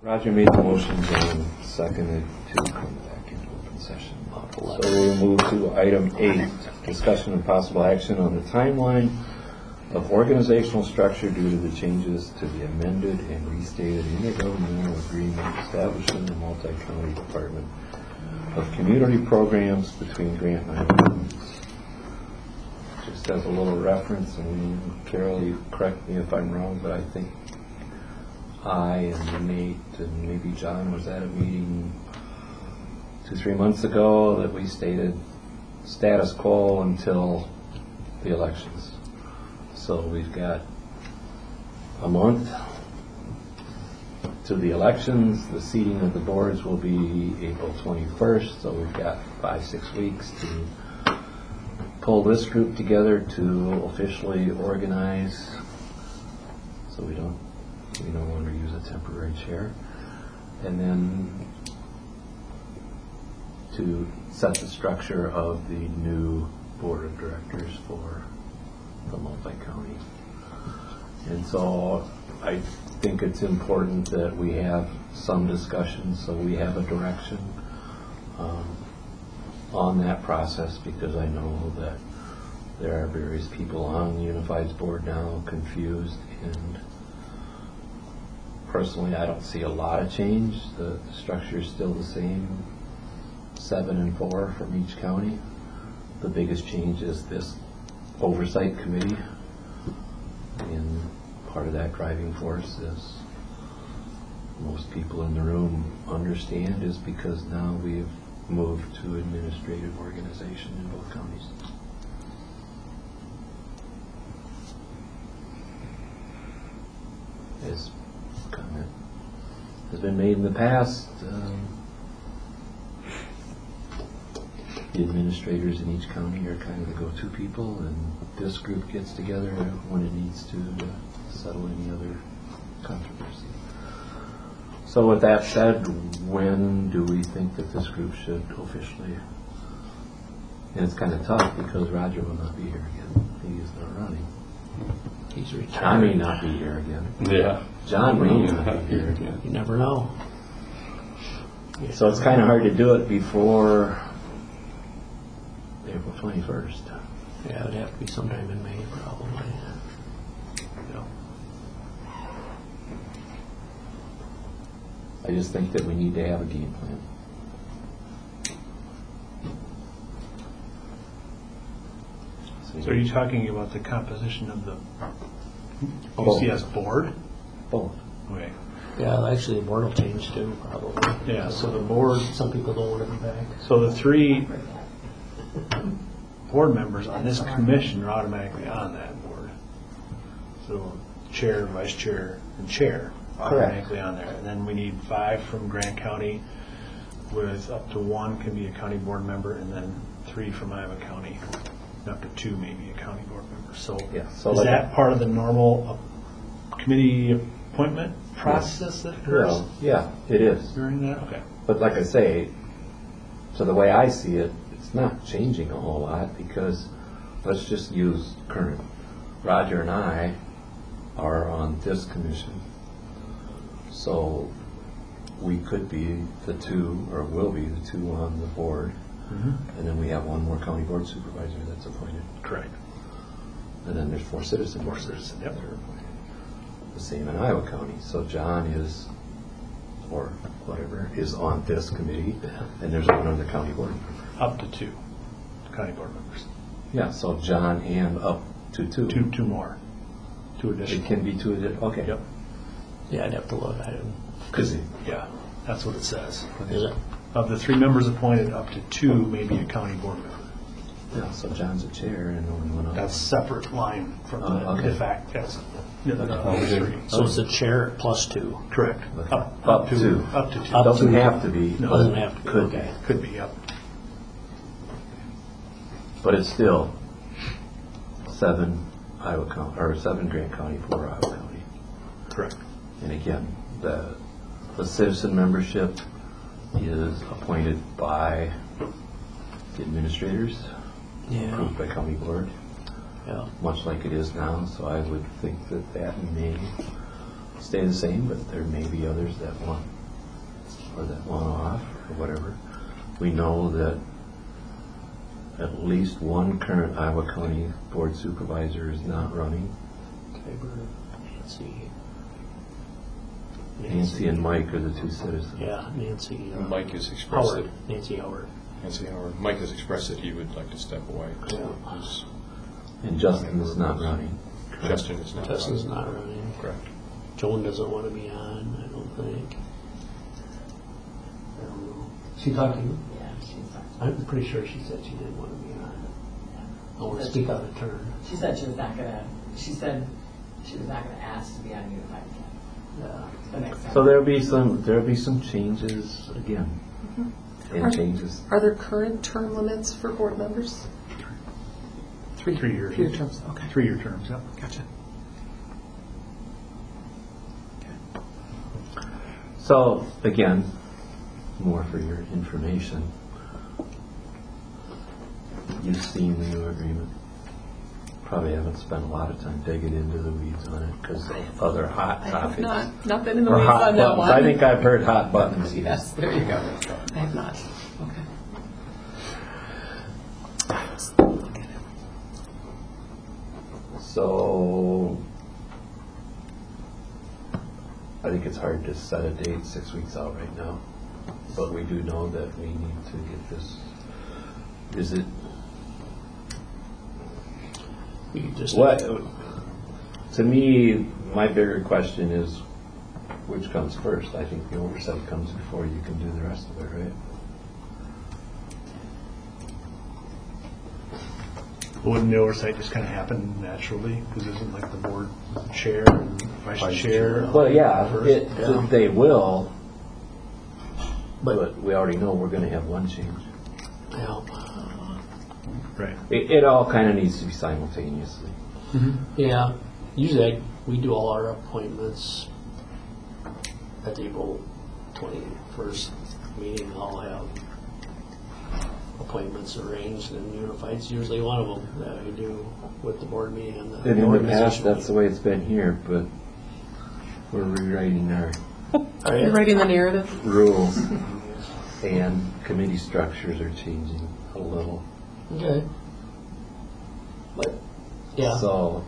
Roger made the motion, John seconded to come back into open session. So we'll move to item 8, discussion and possible action on the timeline of organizational structure due to the changes to the amended and restated intergovernmental agreement establishing the multi-county department of community programs between Grant and Iowa counties. Just as a little reference, and Carol, you correct me if I'm wrong, but I think I and Nate and maybe John was at a meeting 2-3 months ago that we stated status quo until the elections. So we've got a month to the elections. The seating of the boards will be April 21st, so we've got 5-6 weeks to pull this group together to officially organize so we no longer use a temporary chair, and then to set the structure of the new board of directors for the multi-county. And so I think it's important that we have some discussion so we have a direction on that process, because I know that there are various people on the Unified's board now confused, and personally I don't see a lot of change. The structure is still the same, 7 and 4 from each county. The biggest change is this oversight committee, and part of that driving force is most people in the room understand is because now we've moved to administrative organization in both counties. This comment has been made in the past. The administrators in each county are kind of the go-to people, and this group gets together when it needs to settle any other controversy. So with that said, when do we think that this group should officially, and it's kind of tough because Roger will not be here again. He is not running. He's retired. I may not be here again. Yeah. John may not be here again. You never know. So it's kind of hard to do it before April 21st. Yeah, it'd have to be sometime in May, probably. Yeah. I just think that we need to have a game plan. So are you talking about the composition of the Both. UCS board? Both. Okay. Yeah, actually the board will change too, probably. Yeah, so the board, Some people don't want to be back. so the 3 board members on this commission are automatically on that board. So chair, vice chair, and chair automatically on there. And then we need 5 from Grant County, with up to 1 can be a county board member, and then 3 from Iowa County, and up to 2 maybe a county board member. So, Yeah, so is like that part of the normal committee appointment process that occurs Well, yeah, it is. during that? Okay. But like I say, so the way I see it, it's not changing a whole lot, because let's just use current. Roger and I are on this commission, so we could be the 2, or will be the 2 on the board, and then we have 1 more county board supervisor that's appointed. Correct. And then there's 4 citizens. Yep. that are appointed. The same in Iowa County. So John is, or whatever, is on this committee, and there's 1 other county board member. Up to 2 county board members. Yeah, so John and up to 2. 2 more. 2 It additional. can be 2 okay. Yep. Yeah, I'd have to look at it. Because Yeah, that's what it says. Is it? Of the 3 members appointed, up to 2 may be a county board member. yeah, so John's a chair and only 1 other. That's separate line from okay. the fact. That's the Okay. 3. So it's the chair plus 2. Correct. Okay. Up to 2. Up to 2. Up Doesn't to- have to be. No. but Doesn't have to be, Could okay. Could be up. But it's still 7 Iowa County, or 7 Grant County, 4 Iowa County. Correct. And again, the citizen membership is appointed by the administrators, Yeah. approved by county board, Yeah. much like it is now. So I would think that that may stay the same, but there may be others that want or that want off or whatever. We know that at least one current Iowa County Board Supervisor is not running. Tabor, Nancy. Nancy and Mike are the two citizens. Yeah, Nancy. Mike has expressed Howard. it. Nancy Howard. Nancy Howard. Mike has expressed that he would like to step away. Yeah. He's- And Justin is not running. Justin is not. Justin's running. not running. Correct. Joan doesn't want to be on, I don't think. I don't know. She talked to you? Yeah, she's not. I'm pretty sure she said she didn't want to be on. I want to speak out of turn. She said she was not gonna, she said she was not gonna ask to be on Unified again. Yeah. The next time. So there'll be some changes again. And changes. Are there current term limits for board members? 3 years. 3 year terms, okay. 3-year terms, yeah. Gotcha. So again, more for your information. You've seen the new agreement. Probably haven't spent a lot of time digging into the weeds on it because of other hot I have topics. not been in the Or weeds hot on that buttons. one. I think I've heard hot buttons. Yes. Yes, there you go. I have not. Okay. So I think it's hard to set a date 6 weeks out right now, but we do know that we need to get this. Is it We could just. what? To me, my bigger question is which comes first. I think the oversight comes before you can do the rest of it, right? Wouldn't the oversight just kind of happen naturally? Because isn't like the board chair and vice chair? Well, yeah, Yeah. they will, But, but we already know we're going to have one change. yeah. Right. It all kind of needs to be simultaneously. Yeah, usually we do all our appointments at the April 21st meeting. I'll have appointments arranged, and Unified's usually one of them that I do with the board meeting and the And in the past, organization. that's the way it's been here, but we're rewriting our Are you? You're writing the narrative? rules, and committee structures are changing a little. Okay. But, yeah. So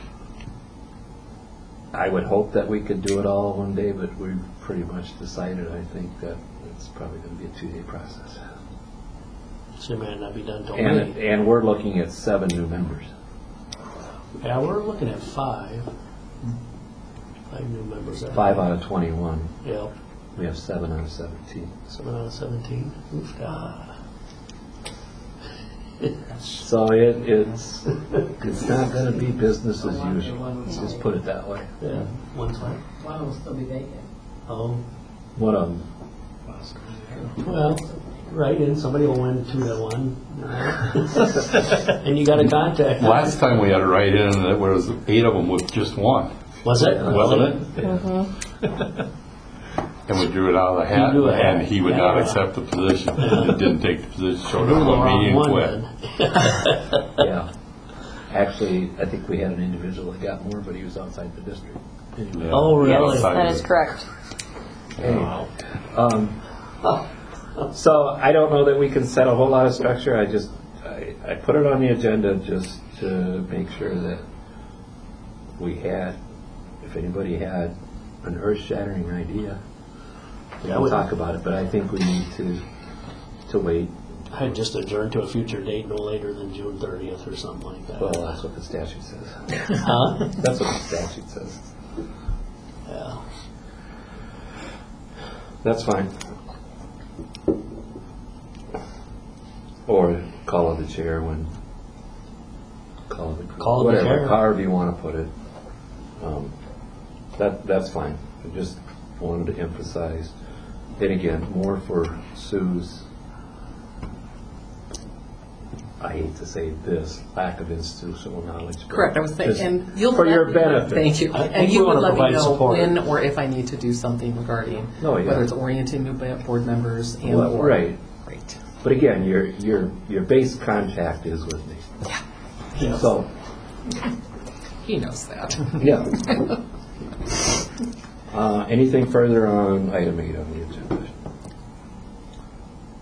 I would hope that we could do it all one day, but we've pretty much decided, I think, that it's probably going to be a 2-day process. So it might not be done till May. And we're looking at 7 new members. Yeah, we're looking at 5. 5 new members. 5 out of 21. Yeah, We have 7 out of 17. 7 out of 17. Oof, God. So it's not going to be business as usual. Let's just put it that way. Yeah, one's fine. One will still be vacant. One of them. Well, right, and somebody will win 2-1. And you got a contact. Last time we had it right in, and it was 8 of them with just one, Was it? wasn't it? Yeah. And we drew it out of the hat, You drew a hat. and he would not Yeah. accept the position. He didn't take the position, showed Drew up the on wrong meeting and one quit. then. Yeah. Actually, I think we had an individual that got more, but he was outside the district. Anyway. Yeah. Oh, really? Outside That of is the- correct. Anyway. So I don't know that we can set a whole lot of structure. I put it on the agenda just to make sure that if anybody had an earth-shattering idea, we Yeah, can we- talk about it, but I think we need to wait. I'd just adjourn to a future date no later than June 30th or something like that. Well, that's what the statute says. Huh? That's what the statute says. Yeah. That's fine. Or call of the chair when, call of the, Call of the whatever, chair. however you want to put it. That's fine. I just wanted to emphasize, and again, more for Sue's, I hate to say this, lack of institutional knowledge. but Correct, I was just thinking, and you'll. For let your me know. benefit. Thank you. I think And we you would wanna let me provide know support. when or if I need to do something regarding, Oh, yeah. whether it's orienting new board members and Well, or. right. Right. But again, your base contact is with me. Yeah. So, He knows that. yeah. Anything further on item 8 on the agenda?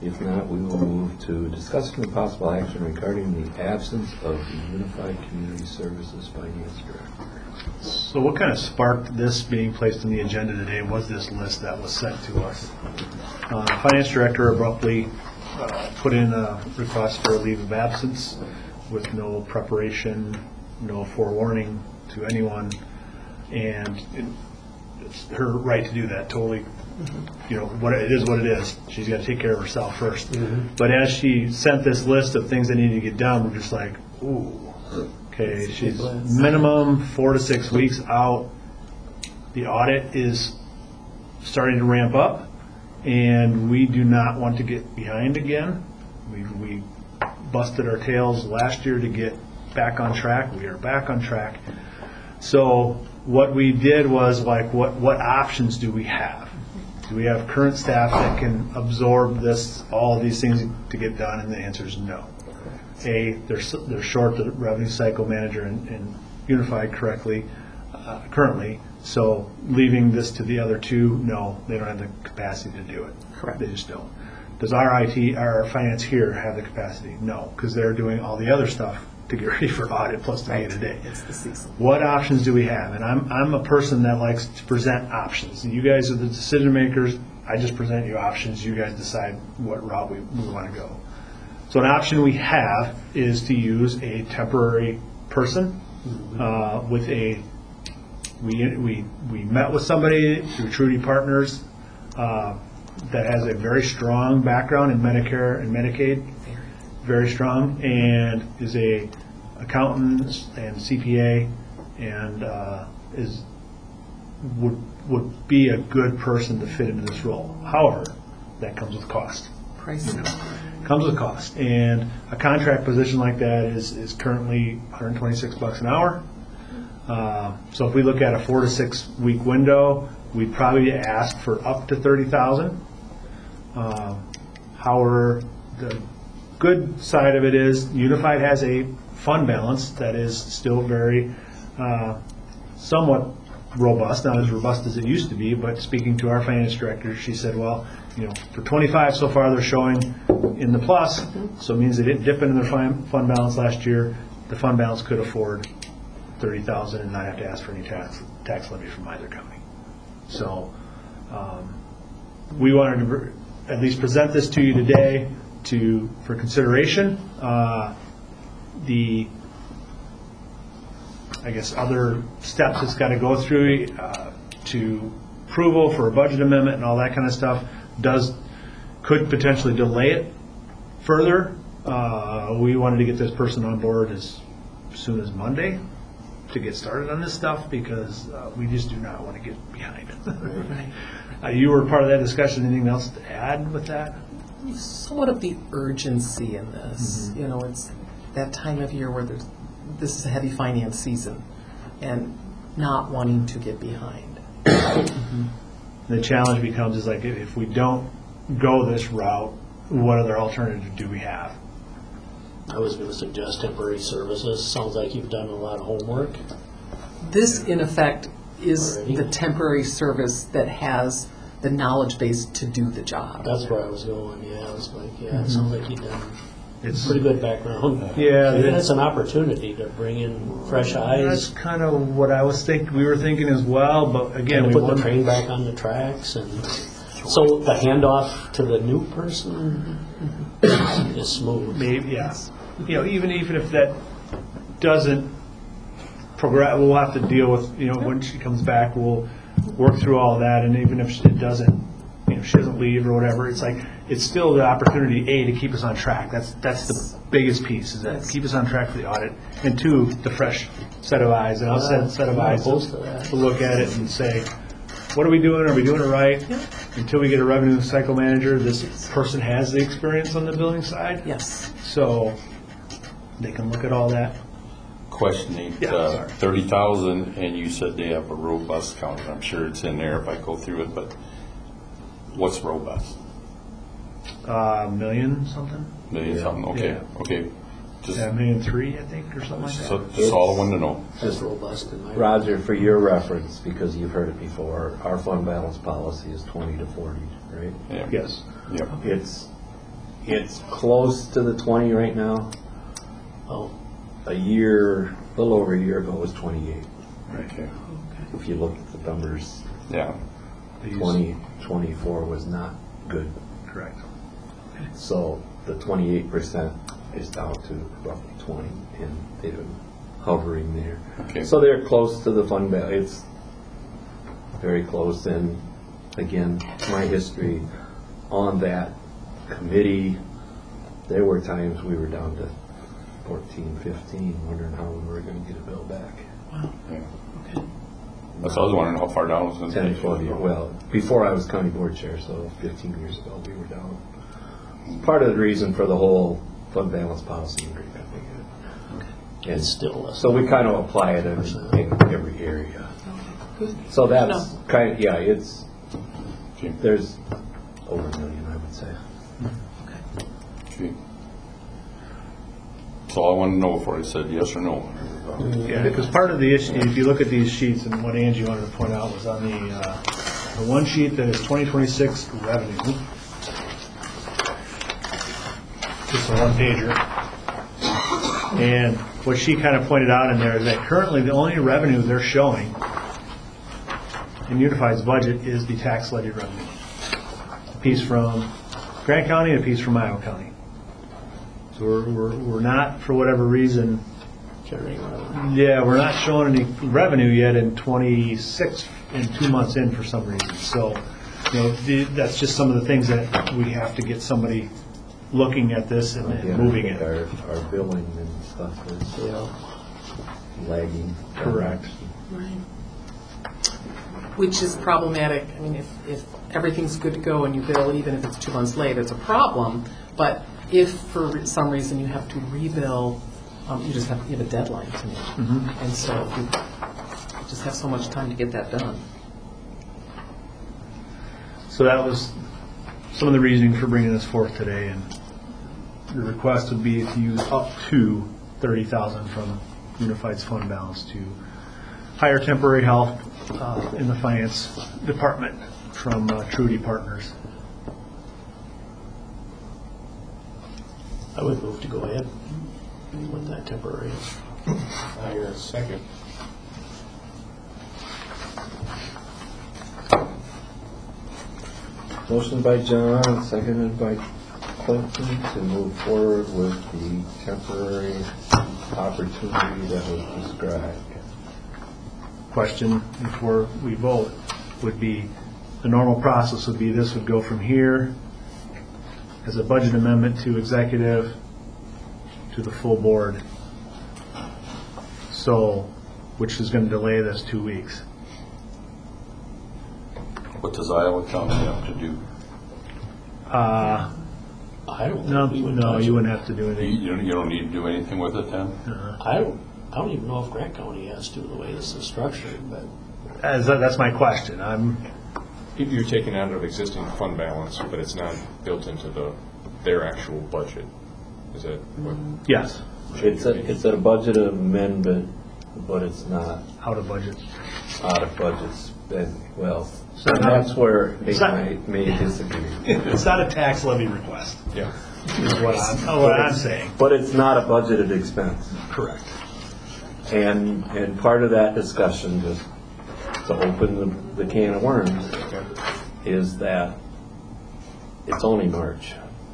If not, we will move to discussion of possible action regarding the absence of the Unified Community Services Finance Director. So what kind of sparked this being placed on the agenda today was this list that was sent to us. Finance Director abruptly put in a request for a leave of absence with no preparation, no forewarning to anyone, and it's her right to do that, totally. What it is what it is. She's got to take care of herself first. But as she sent this list of things that need to get done, we're just like, ooh, okay, she's minimum 4 to 6 weeks out. The audit is starting to ramp up, and we do not want to get behind again. We busted our tails last year to get back on track. We are back on track. So what we did was like, what options do we have? Do we have current staff that can absorb all of these things to get done? And the answer is no. They're short the revenue cycle manager and Unified currently, so leaving this to the other two, no, they don't have the capacity to do it. Correct. They just don't. Does our finance here have the capacity? No, because they're doing all the other stuff to get ready for audit plus the day-to-day. It's the season. What options do we have? And I'm a person that likes to present options. And you guys are the decision makers. I just present you options. You guys decide what route we want to go. So an option we have is to use a temporary person with a. We met with somebody through Trudy Partners that has a very strong background in Medicare and Medicaid, very strong, and is a accountant and CPA, and would be a good person to fit into this role. However, that comes with cost. Pricing. Comes with cost, and a contract position like that is currently $126 an hour. So if we look at a 4 to 6 week window, we'd probably ask for up to $30,000. However, the good side of it is Unified has a fund balance that is still very somewhat robust, not as robust as it used to be, but speaking to our finance director, she said, well, for 25 so far they're showing in the plus, so it means they didn't dip into their fund balance last year. The fund balance could afford $30,000 and not have to ask for any tax levy from either county. So we wanted to at least present this to you today for consideration. The other steps it's got to go through to approval for a budget amendment and all that kind of stuff could potentially delay it further. We wanted to get this person on board as soon as Monday to get started on this stuff because we just do not want to get behind. You were part of that discussion. Anything else to add with that? Somewhat of the urgency in this. It's that time of year where this is a heavy finance season and not wanting to get behind. The challenge becomes is like if we don't go this route, what other alternative do we have? I was going to suggest temporary services. Sounds like you've done a lot of homework. This, in effect, is Already? the temporary service that has the knowledge base to do the job. That's where I was going. Yeah, I was like, it sounds like you've done It's pretty good background. Yeah, and it's an opportunity to bring in fresh That's eyes. kind of what I was thinking. We were thinking as well, but again, And we put the want train back on the tracks, and so the handoff to the new person is smooth. maybe even if that doesn't progress, we'll have to deal with when she comes back. We'll work through all of that, and even if it doesn't, she doesn't leave or whatever, it's still the opportunity to keep us on track. That's the biggest piece is that keep us on track for the audit, and two, the fresh set of eyes, and I'll set of eyes to look at it and say, what are we doing? Are we doing it right? Until we get a revenue cycle manager, this person has the experience on the billing side. Yes. So they can look at all that. Questioning, sorry. 30,000, and you said they have a robust count. I'm sure it's in there if I go through it, but what's robust? Million something? Million something? Okay, Yeah. okay. Just, Yeah, 1,300,000, I think, or something like so, that. just all I wanted to know. That's robust in my Roger, for your reference, because you've heard it before, our fund balance policy is 20 to 40, right? Yeah. Yes. Yep. It's it's close to the 20 right now. Oh, A little over a year ago, it was 28. Okay. If you look at the numbers, Yeah. 2024 was not good. Correct. So the 28% is down to roughly 20, and they've been hovering there. Okay. So they're close to the fund balance. It's very close, and again, my history on that committee, there were times we were down to 14, 15, wondering how we were going to get a bill back. Yeah. That's what I was wondering, how far down it was going to 10, take. 12 years. Well, before I was county board chair, so 15 years ago, we were down. Part of the reason for the whole fund balance policy in Green County. And it's still less. so we kind of apply it in every area. So that's kind of, it's, Okay. there's over $1 million, I would say. Okay. That's all I wanted to know before I said yes or no. Yeah, because part of the issue, if you look at these sheets, and what Angie wanted to point out was on the one sheet that is 2026 revenue. Just a one-pager. And what she kind of pointed out in there is that currently the only revenue they're showing in Unified's budget is the tax levy revenue. A piece from Grant County and a piece from Iowa County. So we're not, for whatever reason, Generating revenue. yeah, we're not showing any revenue yet in 26, and 2 months in for some reason. So, that's just some of the things that we have to get somebody looking at this and Again, moving I think it. Our billing and stuff is Yeah. lagging. Correct. Right. Which is problematic. I mean, if everything's good to go and you bill, even if it's 2 months late, it's a problem. But if for some reason you have to rebill, you have a deadline to meet. And so you just have so much time to get that done. So that was some of the reasoning for bringing this forth today. And the request would be to use up to $30,000 from Unified's fund balance to hire temporary help in the finance department from Trudy Partners. I would move to go ahead with that temporary. I second. Motion by John, seconded by Clinton to move forward with the temporary opportunity that was described. Question before we vote would be, the normal process would be this would go from here as a budget amendment to executive to the full board. So, which is going to delay this 2 weeks. What does Iowa County have to do? I don't. No, think we would no, touch you it. wouldn't have to do anything. You don't need to do anything with it then? I don't even know if Grant County has to, the way this is structured, but That's my question. You're taking out of existing fund balance, but it's not built into their actual budget. Is that what? Yes, It's a budget amendment, but it's not out of budget. out of budget spending. Well, So and not- that's where they it's not- may disagree. It's not a tax levy request, Yeah. is what I'm saying. But it's not a budgeted expense. Correct. And part of that discussion, just to open the can of worms, is that it's only March.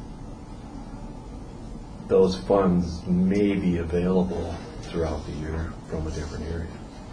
Those funds may be available throughout the year from a different area.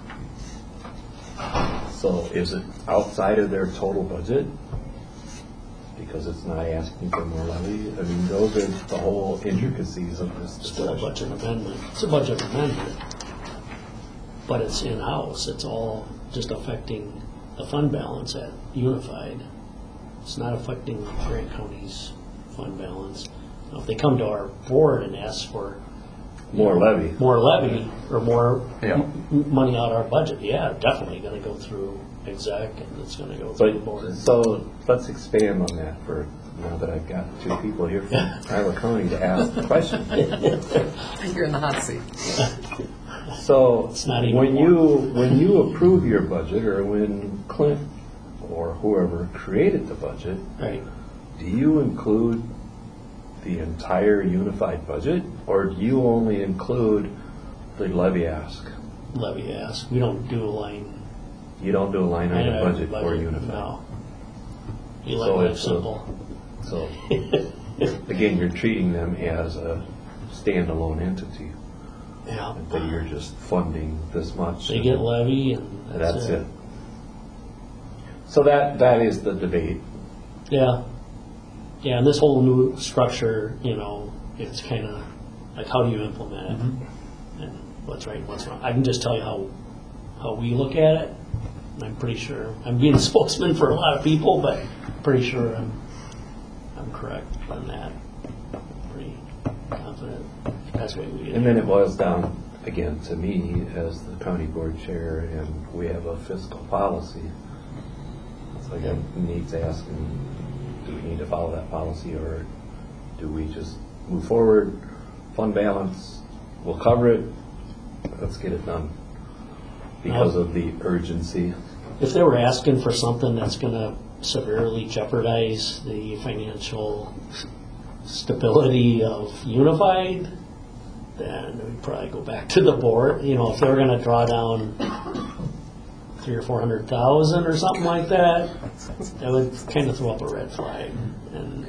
So is it outside of their total budget? Because it's not asking for more levy? I mean, those are the whole intricacies of this still a discussion. budget amendment. It's a budget amendment, but it's in-house. It's all just affecting the fund balance at Unified. It's not affecting Grant County's fund balance. Now, if they come to our board and ask for More levy. more levy or more Yeah. money out of our budget, yeah, definitely going to go through exec and it's going to go through the board. But, so let's expand on that for, now that I've got two people here from Iowa County to ask the question. You're in the hot seat. So It's not even when you approve your budget, or when Clint or whoever created the budget, Right. do you include the entire unified budget, or do you only include the levy ask? Levy ask. We don't do a line. You don't do a line item budget for unified? No. You So like that it's simple. So, again, you're treating them as a standalone entity, Yeah. that you're just funding this much. They get levy and That's it. So that is the debate. Yeah. Yeah, and this whole new structure, it's kind of like, how do you implement it? And what's right and what's wrong. I can just tell you how we look at it. And I'm pretty sure, I'm being a spokesman for a lot of people, but pretty sure I'm correct on that. Pretty confident that's what we do. And then it boils down, again, to me as the county board chair, and we have a fiscal policy. It's like I need to ask, do we need to follow that policy, or do we just move forward, fund balance, we'll cover it, let's get it done, because of the urgency. If they were asking for something that's going to severely jeopardize the financial stability of Unified, then we'd probably go back to the board. If they were going to draw down $300,000 or $400,000 or something like that, that would kind of throw up a red flag, and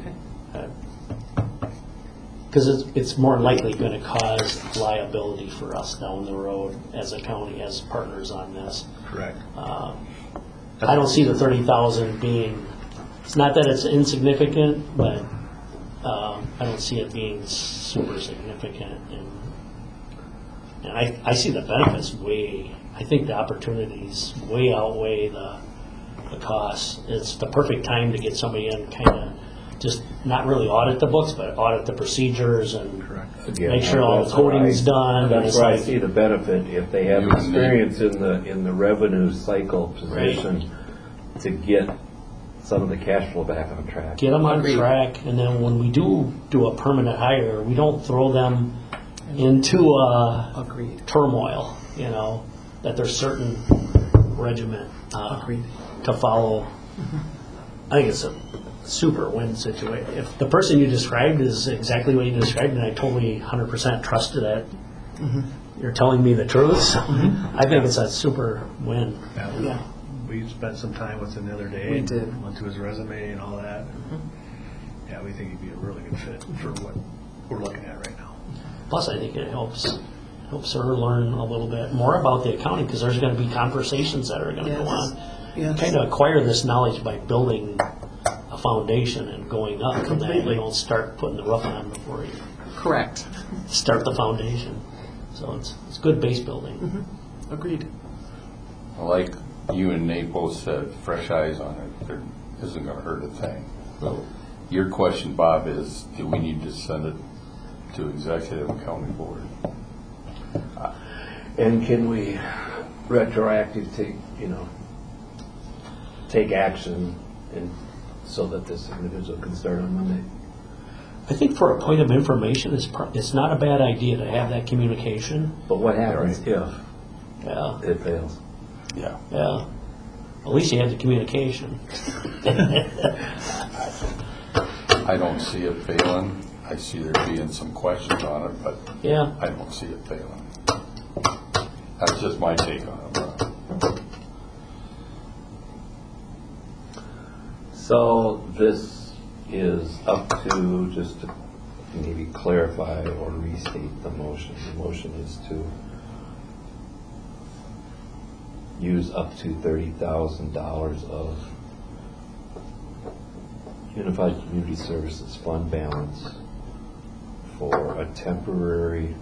because it's more likely going to cause liability for us down the road as a county, as partners on this. Correct. I don't see the 30,000 being. It's not that it's insignificant, but I don't see it being super significant. And I see the benefits way. I think the opportunities way outweigh the costs. It's the perfect time to get somebody in, kind of just not really audit the books, but audit the procedures and Again, make sure all the that's where coding's done. and That's it's where I like- see the benefit, if they have experience in the revenue cycle position, to get some of the cash flow back on track. Get them on Agreed. track, and then when we do a permanent hire, we don't throw them into Agreed. turmoil, that there's certain regiment Agreed. to follow. I think it's a super win situation. If the person you described is exactly what you described, and I totally 100% trust that you're telling me the truth, I think it's a super win. Yeah. We spent some time with him the other day. We and did. Went through his resume and all that. Yeah, we think he'd be a really good fit for what we're looking at right now. Plus, I think it helps her learn a little bit more about the accounting, because there's going to be conversations that are going to go Yes. on. Yes. Kind of acquire this knowledge by building a foundation and going up, and then Completely. you don't start putting the roof on before you Correct. start the foundation. So it's good base building. Agreed. Like you and Nate both said, fresh eyes on it, there isn't gonna hurt a thing. So Your question, Bob, is do we need to send it to executive and county board? And can we take action, and so that this individual can start on Monday? I think for a point of information, it's not a bad idea to have that communication. But what happens if Yeah, it fails? Yeah. yeah. At least you had the communication. I don't see it failing. I see there being some questions on it, but Yeah. I don't see it failing. That's just my take on it. So this is up to, just to maybe clarify or restate the motion. The motion is to use up to $30,000 of Unified Community Services Fund balance for a temporary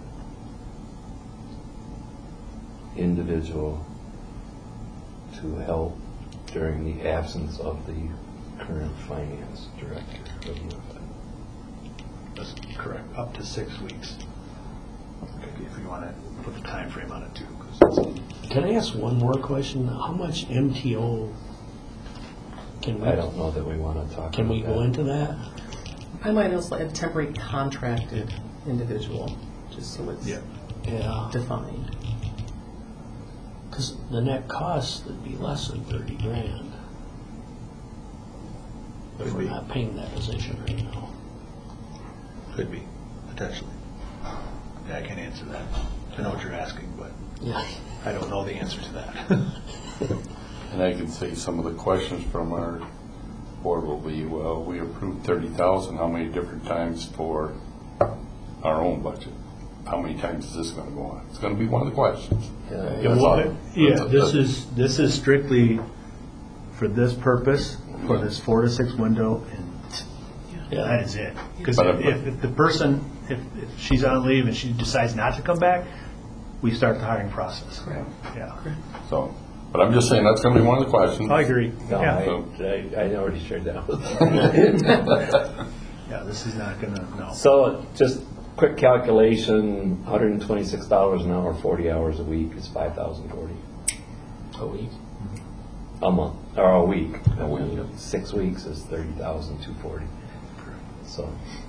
individual to help during the absence of the current finance director of Unified. That's correct. Up to 6 weeks. If you want to put the time frame on it too. 'Cause it's, Can I ask one more question? How much MTO can we? I don't know that we want to talk Can about we go that. into that? I might also add temporary contracted individual, just so it's yeah. Yeah. defined. Because the net cost would be less than 30 grand if Could we're be. not paying that position right now. Could be, potentially. Yeah, I can't answer that. I know what you're asking, but Yeah. I don't know the answer to that. And I can say some of the questions from our board will be, well, we approved 30,000, how many different times for our own budget? How many times is this gonna go on? It's gonna be one of the questions. That's all. Yeah, this is strictly for this purpose, for this 4 to 6 window, and Yeah. that is it. Because But- if the person, if she's on leave and she decides not to come back, we start the hiring process. Correct. Yeah, So, but I'm just saying, that's gonna be one of the questions. I agree. No, Yeah, I already shared that with them. yeah, this is not gonna, no. So just quick calculation, $126 an hour, 40 hours a week is $5,040 A week. a month, or a week. A week. 6 weeks is $30,240. So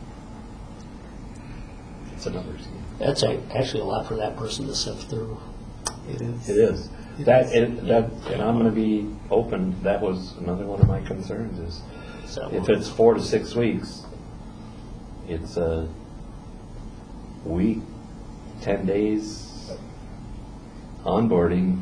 it's a numbers game. That's actually a lot for that person to sift through. It is. It is. And I'm going to be open, that was another one of my concerns is So if it's 4 to 6 weeks, it's a week, 10 days onboarding,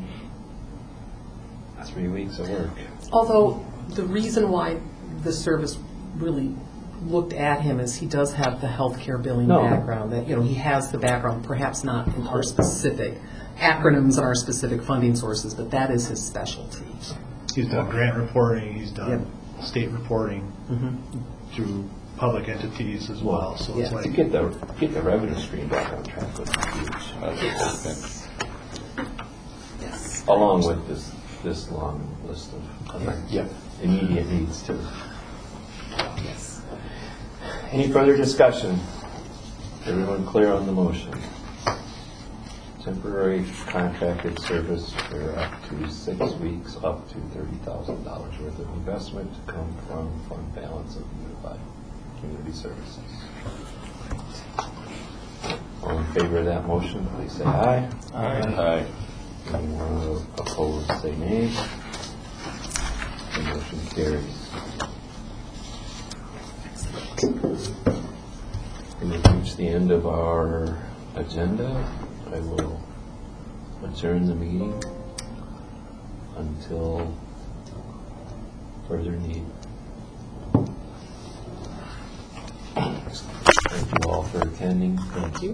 3 weeks of work. Although, the reason why the service really looked at him is he does have the healthcare billing No. background, that, he has the background, perhaps not in our specific acronyms and our specific funding sources, but that is his specialty. He's done grant reporting, he's done state reporting through public entities as well, so it's Yeah. To like, get the revenue stream back on track would be huge. That's Yes. Along with this long list of other immediate needs too. Yes. Any further discussion? Everyone clear on the motion? Temporary contracted service for up to 6 weeks, up to $30,000 worth of investment to come from fund balance of Unified Community Services. All in favor of that motion, please say aye. Aye. Anyone opposed, say nay. The motion carries. And we've reached the end of our agenda. I will adjourn the meeting until further need. Thank you all for attending. Thank you.